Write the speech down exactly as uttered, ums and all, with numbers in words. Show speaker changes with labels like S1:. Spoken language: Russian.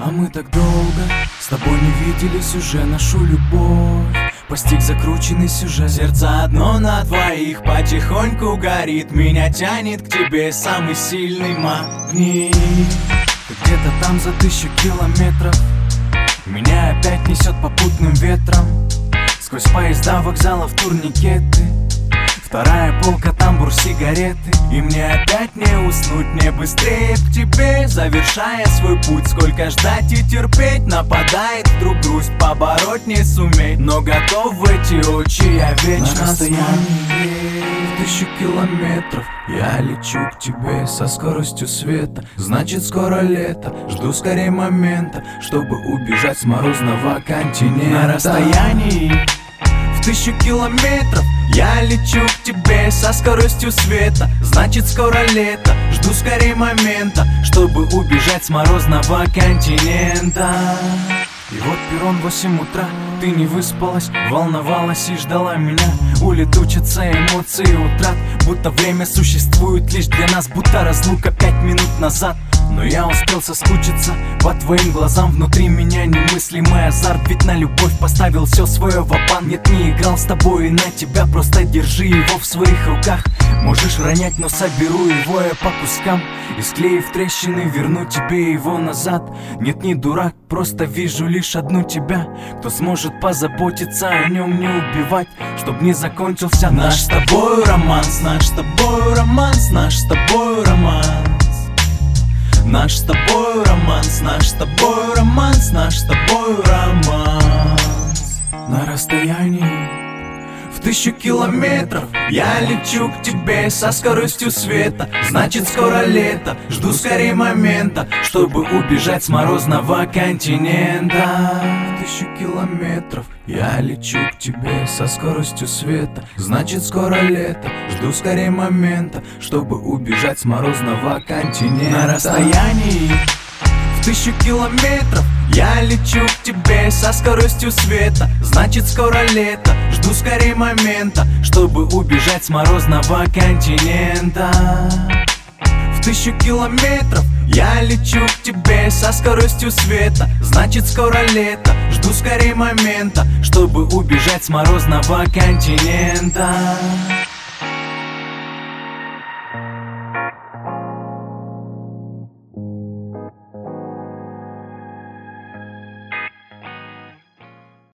S1: А мы так долго с тобой не виделись, уже нашу любовь постиг закрученный сюжет.
S2: Сердце одно на двоих потихоньку горит, меня тянет к тебе самый сильный магнит.
S1: Ты где-то там за тысячу километров, меня опять несет попутным ветром, сквозь поезда, вокзалов, турникеты. Вторая полка, тамбур, сигареты.
S2: И мне опять не уснуть, мне быстрее к тебе, завершая свой путь. Сколько ждать и терпеть, нападает вдруг грусть, побороть не суметь. Но готов в эти очи я вечно
S1: на расстоянии в тысячу километров я лечу к тебе со скоростью света. Значит, скоро лето, жду скорее момента, чтобы убежать с морозного континента.
S2: На расстоянии в тысячу километров я лечу к тебе со скоростью света. Значит, скоро лето, жду скорее момента, чтобы убежать с морозного континента.
S1: И вот перрон, восемь утра, ты не выспалась, волновалась и ждала меня. Улетучатся эмоции утрат, будто время существует лишь для нас, будто разлука пять минут назад. Но я успел соскучиться по твоим глазам, внутри меня немыслимый азарт. Ведь на любовь поставил все свое ва-банк. Нет, не играл с тобой и на тебя, просто держи его в своих руках. Можешь ронять, но соберу его я по кускам и, склеив трещины, верну тебе его назад. Нет, не дурак, просто вижу лишь одну тебя, кто сможет позаботиться о нем, не убивать, чтоб не закончился
S2: наш с тобой романс. Наш с тобой романс, наш с тобой романс. Наш с тобой романс, наш с тобой романс, наш с тобой романс.
S1: На расстоянии
S2: в тысячу километров я лечу к тебе со скоростью света. Значит, скоро лето, жду скорее момента, чтобы убежать с морозного континента.
S1: В тысячу километров я лечу к тебе со скоростью света. Значит, скоро лето, жду скорее момента, чтобы убежать с морозного континента.
S2: На расстоянии в тысячу километров я лечу к тебе со скоростью света. Значит, скоро лето, жду скорее момента, чтобы убежать с морозного континента. В тысячу километров я лечу к тебе со скоростью света. Значит, скоро лето, жду скорее момента, чтобы убежать с морозного континента.